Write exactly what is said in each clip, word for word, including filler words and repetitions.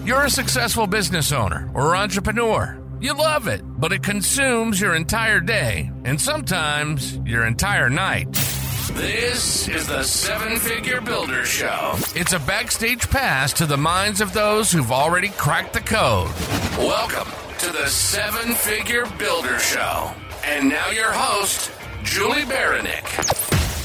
You're a successful business owner or entrepreneur. You love it, but it consumes your entire day and sometimes your entire night. This is the Seven Figure Builder Show. It's a backstage pass to the minds of those who've already cracked the code. Welcome to the Seven Figure Builder Show. And now your host, Julie Baranek.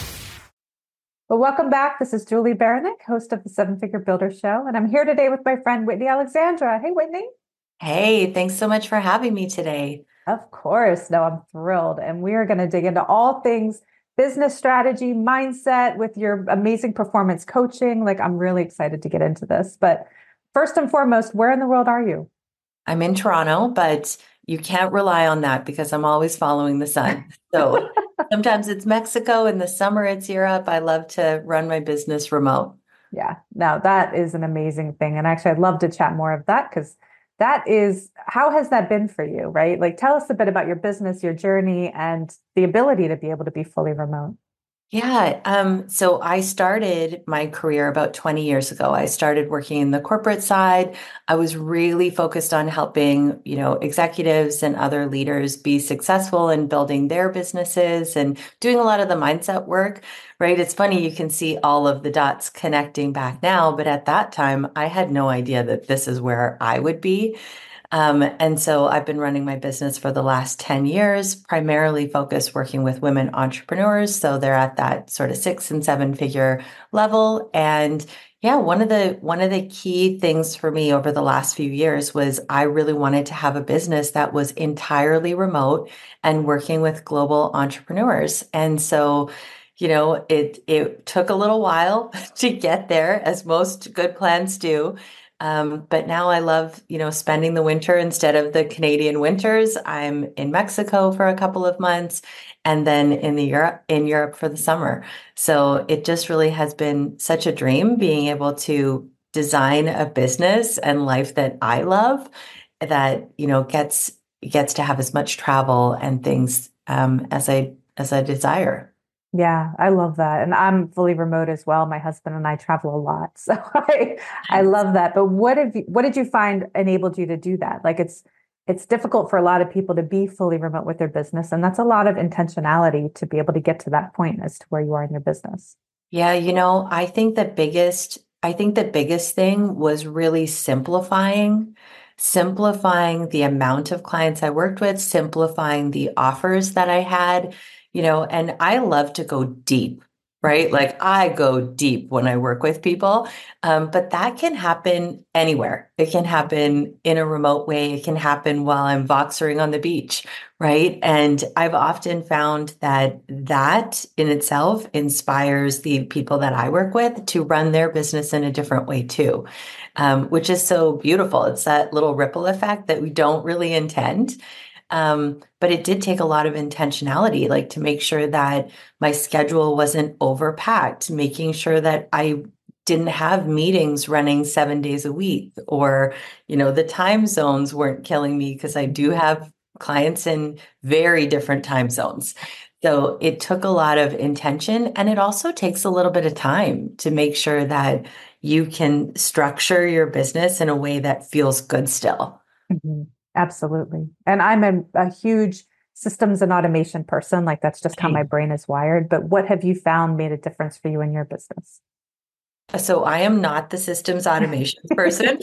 Well, welcome back. This is Julie Baranek, host of the Seven Figure Builder Show. And I'm here today with my friend, Whitney Alexandra. Hey, Whitney. Hey, thanks so much for having me today. Of course. No, I'm thrilled. And we are going to dig into all things business strategy, mindset with your amazing performance coaching. Like, I'm really excited to get into this. But first and foremost, where in the world are you? I'm in Toronto, but you can't rely on that because I'm always following the sun. So sometimes it's Mexico. In the summer, it's Europe. I love to run my business remote. Yeah, now that is an amazing thing. And actually, I'd love to chat more of that because that is, how has that been for you, right? Like, tell us a bit about your business, your journey, and the ability to be able to be fully remote. Yeah. Um, so I started my career about twenty years ago. I started working in the corporate side. I was really focused on helping, you know, executives and other leaders be successful in building their businesses and doing a lot of the mindset work, right? It's funny, you can see all of the dots connecting back now, but at that time, I had no idea that this is where I would be. Um, and so I've been running my business for the last ten years, primarily focused working with women entrepreneurs. So they're at that sort of six and seven figure level. And yeah, one of the, one of the key things for me over the last few years was I really wanted to have a business that was entirely remote and working with global entrepreneurs. And so You know, it it took a little while to get there, as most good plans do. Um, but now I love, you know, spending the winter instead of the Canadian winters. I'm in Mexico for a couple of months and then in the Europe in Europe for the summer. So it just really has been such a dream being able to design a business and life that I love that, you know, gets gets to have as much travel and things um, as I as I desire. Yeah, I love that. And I'm fully remote as well. My husband and I travel a lot. So I I love that. But what have you what did you find enabled you to do that? Like it's it's difficult for a lot of people to be fully remote with their business. And that's a lot of intentionality to be able to get to that point as to where you are in your business. Yeah, you know, I think the biggest I think the biggest thing was really simplifying, simplifying the amount of clients I worked with, simplifying the offers that I had. You know, and I love to go deep, right? Like I go deep when I work with people, um, but that can happen anywhere. It can happen in a remote way. It can happen while I'm voxering on the beach, right? And I've often found that that in itself inspires the people that I work with to run their business in a different way too, um, which is so beautiful. It's that little ripple effect that we don't really intend. Um, but it did take a lot of intentionality, like to make sure that my schedule wasn't overpacked, making sure that I didn't have meetings running seven days a week, or, you know, the time zones weren't killing me because I do have clients in very different time zones. So it took a lot of intention, and it also takes a little bit of time to make sure that you can structure your business in a way that feels good still. Mm-hmm. Absolutely. And I'm a, a huge systems and automation person. Like that's just how my brain is wired. But what have you found made a difference for you in your business? So I am not the systems automation person.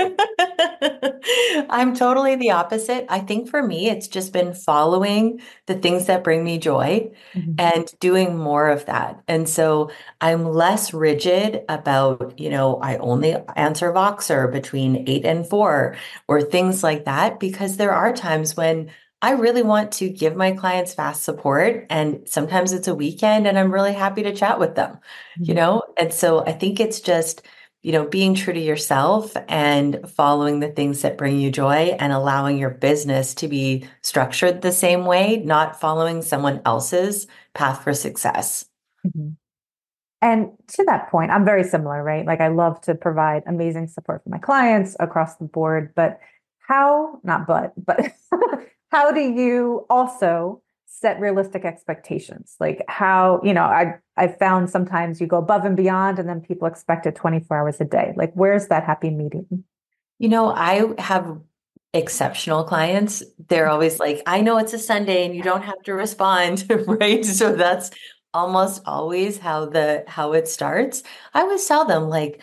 I'm totally the opposite. I think for me, it's just been following the things that bring me joy mm-hmm. and doing more of that. And so I'm less rigid about, you know, I only answer Voxer between eight and four or things like that, because there are times when I really want to give my clients fast support, and sometimes it's a weekend and I'm really happy to chat with them, mm-hmm. you know? And so I think it's just, you know, being true to yourself and following the things that bring you joy and allowing your business to be structured the same way, not following someone else's path for success. Mm-hmm. And to that point, I'm very similar, right? Like I love to provide amazing support for my clients across the board, but how, not but, but how do you also set realistic expectations? Like how, you know, I, I found sometimes you go above and beyond and then people expect it twenty-four hours a day. Like where's that happy medium? You know, I have exceptional clients. They're always like, I know it's a Sunday and you don't have to respond, right? So that's almost always how the how it starts. I always tell them like,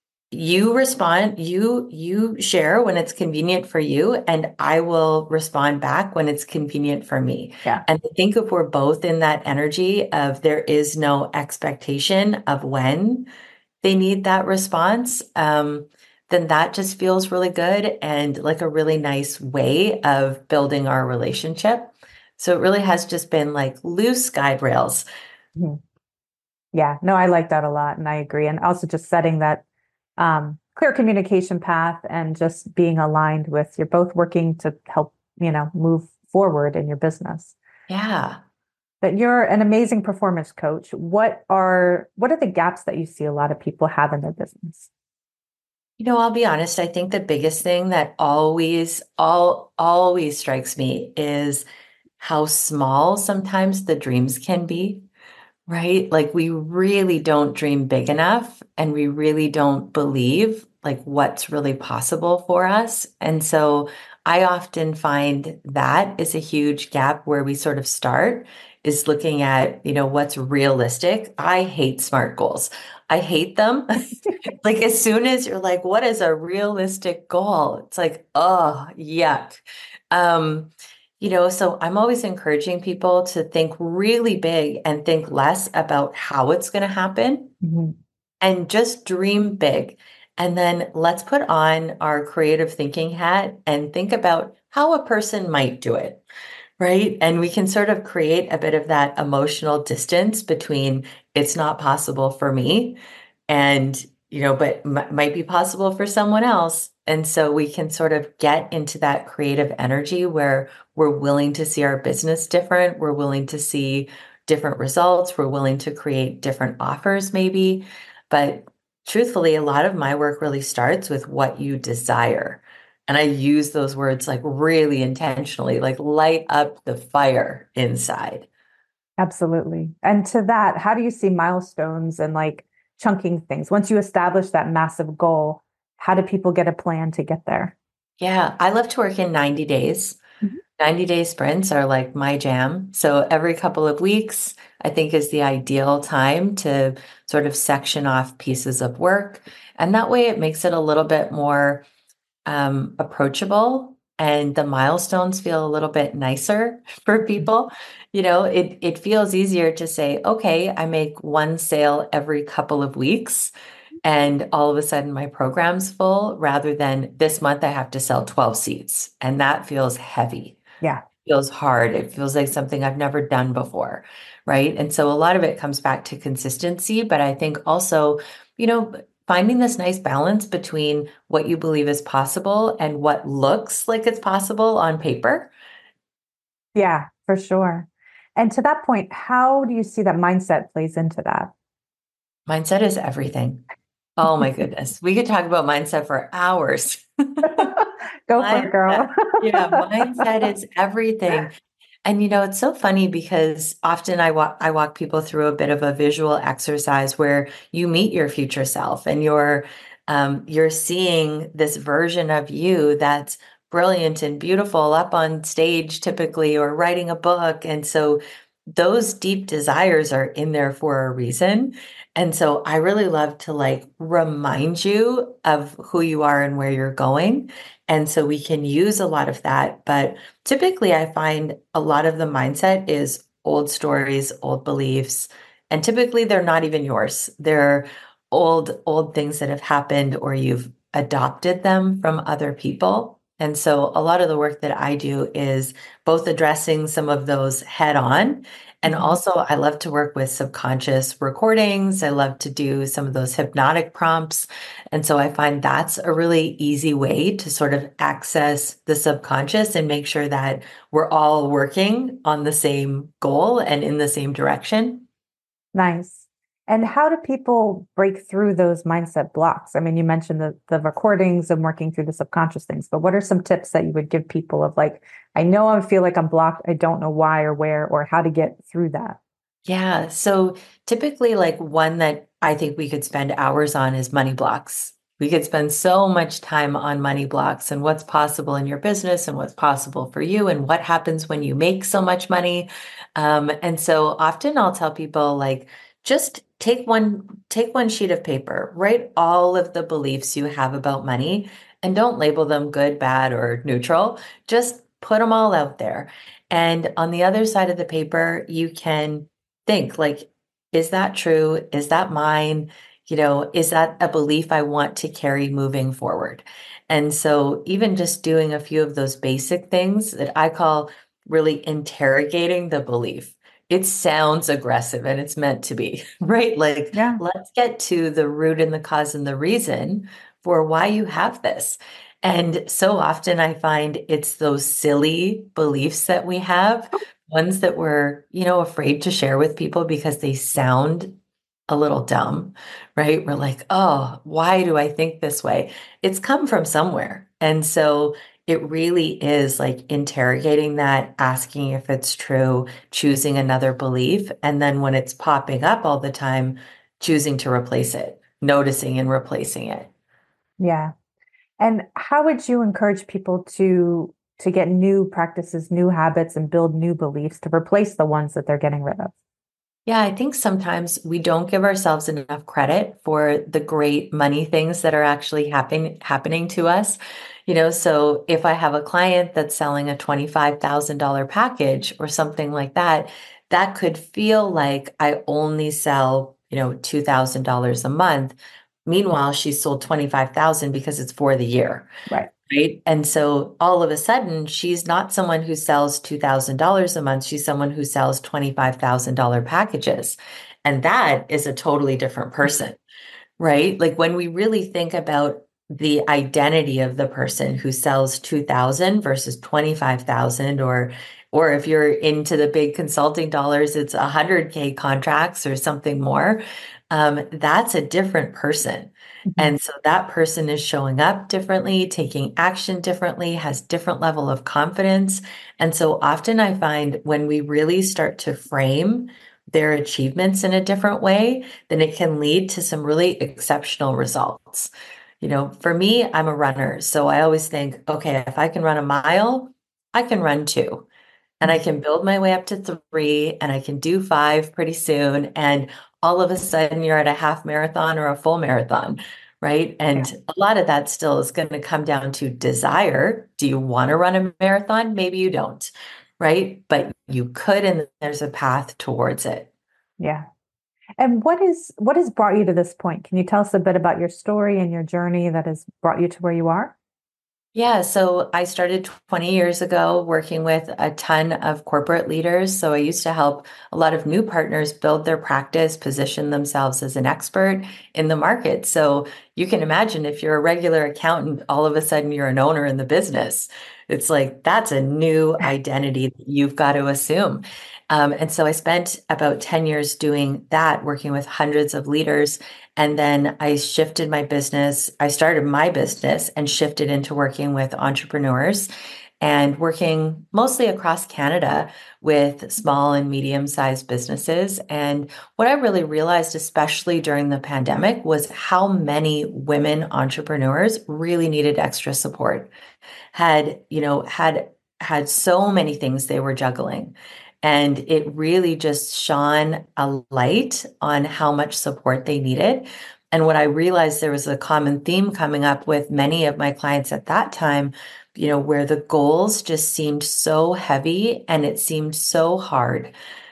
you respond, you you share when it's convenient for you, and I will respond back when it's convenient for me. Yeah. And I think if we're both in that energy of there is no expectation of when they need that response, um, then that just feels really good and like a really nice way of building our relationship. So it really has just been like loose guide rails. Mhm. Yeah, no, I like that a lot, and I agree. And also just setting that um, clear communication path and just being aligned with you're both working to help, you know, move forward in your business. Yeah. But you're an amazing performance coach. What are what are the gaps that you see a lot of people have in their business? You know, I'll be honest, I think the biggest thing that always, all, always strikes me is how small sometimes the dreams can be, right? Like we really don't dream big enough and we really don't believe like what's really possible for us. And so I often find that is a huge gap where we sort of start is looking at, you know, what's realistic. I hate SMART goals. I hate them. Like as soon as you're like, what is a realistic goal? It's like, oh, yuck. Um, you know, so I'm always encouraging people to think really big and think less about how it's going to happen Mhm. and just dream big. And then let's put on our creative thinking hat and think about how a person might do it. Right. And we can sort of create a bit of that emotional distance between it's not possible for me and, you know, but m- might be possible for someone else. And so we can sort of get into that creative energy where we're willing to see our business different. We're willing to see different results. We're willing to create different offers, maybe. But truthfully, a lot of my work really starts with what you desire. And I use those words like really intentionally, like light up the fire inside. Absolutely. And to that, how do you see milestones and like chunking things? Once you establish that massive goal, how do people get a plan to get there? Yeah, I love to work in ninety days. Mhm. ninety day sprints are like my jam. So every couple of weeks, I think is the ideal time to sort of section off pieces of work. And that way it makes it a little bit more um, approachable and the milestones feel a little bit nicer for people. You know, it it feels easier to say, okay, I make one sale every couple of weeks and all of a sudden my program's full rather than this month I have to sell twelve seats. And that feels heavy, Yeah. feels hard. It feels like something I've never done before. Right. And so a lot of it comes back to consistency. But I think also, you know, finding this nice balance between what you believe is possible and what looks like it's possible on paper. Yeah, for sure. And to that point, how do you see that mindset plays into that? Mindset is everything. Oh my goodness. We could talk about mindset for hours. Go for it, Mindset. girl. Yeah, mindset is everything. And you know, it's so funny because often I walk I walk people through a bit of a visual exercise where you meet your future self and you're um, you're seeing this version of you that's brilliant and beautiful up on stage typically or writing a book. And so those deep desires are in there for a reason. And so I really love to like remind you of who you are and where you're going. And so we can use a lot of that. But typically, I find a lot of the mindset is old stories, old beliefs, and typically they're not even yours. They're old, old things that have happened or you've adopted them from other people. And so a lot of the work that I do is both addressing some of those head on. And Mhm. also, I love to work with subconscious recordings. I love to do some of those hypnotic prompts. And so I find that's a really easy way to sort of access the subconscious and make sure that we're all working on the same goal and in the same direction. Nice. And how do people break through those mindset blocks? I mean, you mentioned the the recordings and working through the subconscious things, but what are some tips that you would give people of like, I know I feel like I'm blocked, I don't know why or where or how to get through that? Yeah. So typically, like one that I think we could spend hours on is money blocks. We could spend so much time on money blocks and what's possible in your business and what's possible for you and what happens when you make so much money. Um, and so often I'll tell people like, just take one, take one sheet of paper, write all of the beliefs you have about money and don't label them good, bad, or neutral. Just put them all out there. And on the other side of the paper, you can think like, is that true? Is that mine? You know, is that a belief I want to carry moving forward? And so even just doing a few of those basic things that I call really interrogating the belief. It sounds aggressive and it's meant to be, right? Like, Yeah. let's get to the root and the cause and the reason for why you have this. And so often I find it's those silly beliefs that we have, ones that we're, you know, afraid to share with people because they sound a little dumb, right? We're like, oh, why do I think this way? It's come from somewhere. And so it really is like interrogating that, asking if it's true, choosing another belief. And then when it's popping up all the time, choosing to replace it, noticing and replacing it. Yeah. And how would you encourage people to to get new practices, new habits, and build new beliefs to replace the ones that they're getting rid of? Yeah, I think sometimes we don't give ourselves enough credit for the great money things that are actually happening happening to us. You know, so if I have a client that's selling a twenty-five thousand dollars package or something like that, that could feel like I only sell, you know, two thousand dollars a month. Meanwhile, she sold twenty-five thousand because it's for the year. Right. Right. And so all of a sudden, she's not someone who sells two thousand dollars a month. She's someone who sells twenty-five thousand dollars packages. And that is a totally different person, right? Like when we really think about the identity of the person who sells two thousand versus twenty-five thousand, or or if you're into the big consulting dollars, it's one hundred K contracts or something more. Um, that's a different person. Mhm. And so that person is showing up differently, taking action differently, has different level of confidence. And so often I find when we really start to frame their achievements in a different way, then it can lead to some really exceptional results. You know, for me, I'm a runner. So I always think, okay, if I can run a mile, I can run two. And I can build my way up to three and I can do five pretty soon. And all of a sudden you're at a half marathon or a full marathon, right? And Yeah. a lot of that still is going to come down to desire. Do you want to run a marathon? Maybe you don't, right? But you could, and there's a path towards it. Yeah. And what is what has brought you to this point? Can you tell us a bit about your story and your journey that has brought you to where you are? Yeah, so I started twenty years ago working with a ton of corporate leaders. So I used to help a lot of new partners build their practice, position themselves as an expert in the market. So you can imagine if you're a regular accountant, all of a sudden you're an owner in the business. It's like that's a new identity that you've got to assume. Um, and so I spent about ten years doing that, working with hundreds of leaders. And then I shifted my business. I started my business and shifted into working with entrepreneurs and working mostly across Canada with small and medium-sized businesses. And what I really realized, especially during the pandemic, was how many women entrepreneurs really needed extra support, had, you know, had had so many things they were juggling. And it really just shone a light on how much support they needed. And what I realized, there was a common theme coming up with many of my clients at that time, you know, where the goals just seemed so heavy and it seemed so hard.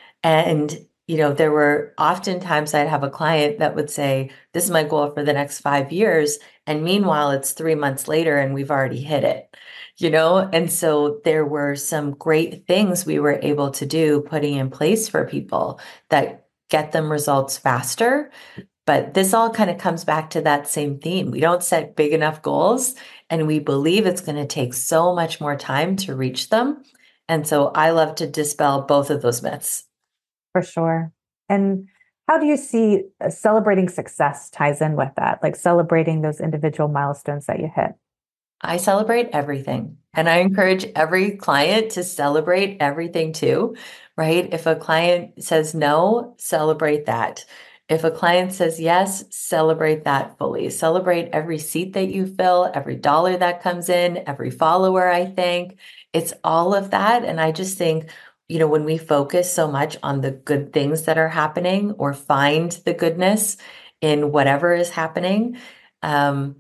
And, you know, there were oftentimes I'd have a client that would say, this is my goal for the next five years. And meanwhile, it's three months later and we've already hit it, you know? And so there were some great things we were able to do, putting in place for people that get them results faster. But this all kind of comes back to that same theme. We don't set big enough goals and we believe it's going to take so much more time to reach them. And so I love to dispel both of those myths. For sure. And how do you see uh, celebrating success ties in with that? Like celebrating those individual milestones that you hit? I celebrate everything. And I encourage every client to celebrate everything too, right? If a client says no, celebrate that. If a client says yes, celebrate that fully. Celebrate every seat that you fill, every dollar that comes in, every follower I thank. It's all of that. And I just think, you know, when we focus so much on the good things that are happening or find the goodness in whatever is happening, um,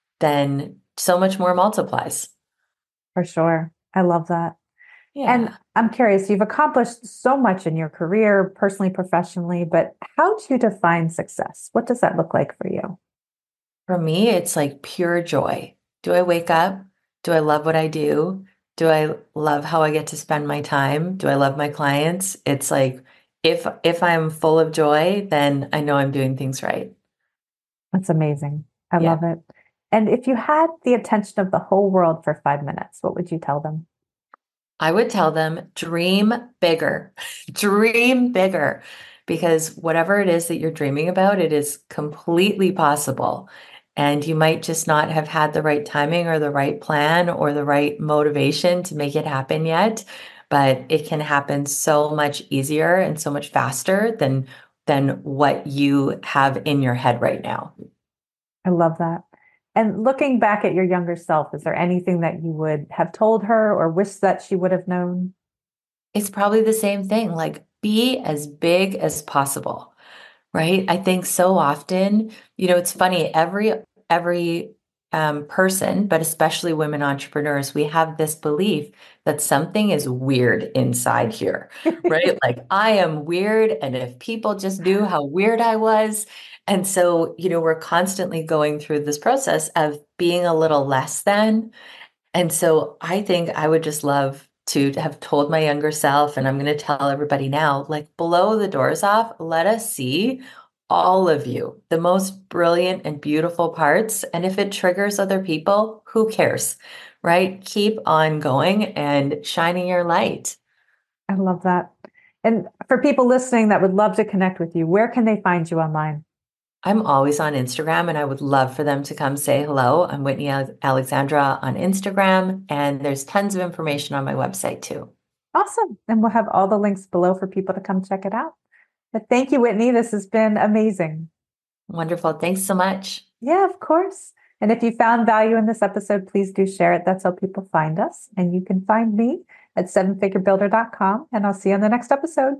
then so much more multiplies. For sure. I love that. Yeah. And I'm curious, you've accomplished so much in your career, personally, professionally, but how do you define success? What does that look like for you? For me, it's like pure joy. Do I wake up? Do I love what I do? Do I love how I get to spend my time? Do I love my clients? It's like, if if I'm full of joy, then I know I'm doing things right. That's amazing. I Yeah. love it. And if you had the attention of the whole world for five minutes, what would you tell them? I would tell them, dream bigger, dream bigger, because whatever it is that you're dreaming about, it is completely possible. And you might just not have had the right timing or the right plan or the right motivation to make it happen yet, but it can happen so much easier and so much faster than than what you have in your head right now. I love that. And looking back at your younger self, is there anything that you would have told her or wish that she would have known? It's probably the same thing, like be as big as possible, right? I think so often, you know, it's funny, every every um, person, but especially women entrepreneurs, we have this belief that something is weird inside here, right? Like I am weird, and if people just knew how weird I was. And so, you know, we're constantly going through this process of being a little less than. And so I think I would just love to have told my younger self, and I'm going to tell everybody now, like blow the doors off. Let us see all of you, the most brilliant and beautiful parts. And if it triggers other people, who cares, right? Keep on going and shining your light. I love that. And for people listening that would love to connect with you, where can they find you online? I'm always on Instagram, and I would love for them to come say hello. I'm Whitney Alexandra on Instagram, and there's tons of information on my website too. Awesome. And we'll have all the links below for people to come check it out. But thank you, Whitney. This has been amazing. Wonderful. Thanks so much. Yeah, of course. And if you found value in this episode, please do share it. That's how people find us. And you can find me at seven figure builder dot com, and I'll see you on the next episode.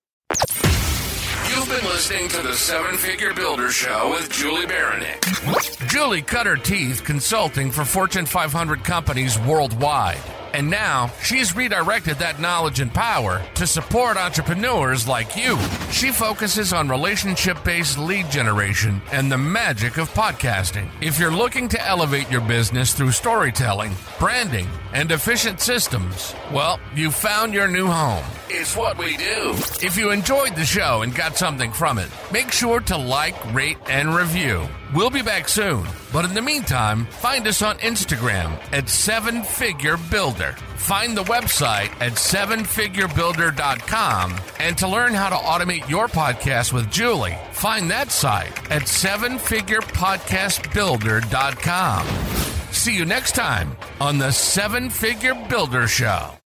You've been listening to the Seven Figure Builder Show with Julie Baranek. Julie cut her teeth consulting for Fortune five hundred companies worldwide. And now she's redirected that knowledge and power to support entrepreneurs like you. She focuses on relationship-based lead generation and the magic of podcasting. If you're looking to elevate your business through storytelling, branding, and efficient systems, well, you found your new home. It's what we do. If you enjoyed the show and got something from it, make sure to like, rate, and review. We'll be back soon, but in the meantime, find us on Instagram at Seven Figure Builder. Find the website at seven figure builder dot com, and to learn how to automate your podcast with Julie, find that site at seven figure podcast builder dot com. See you next time on the Seven Figure Builder Show.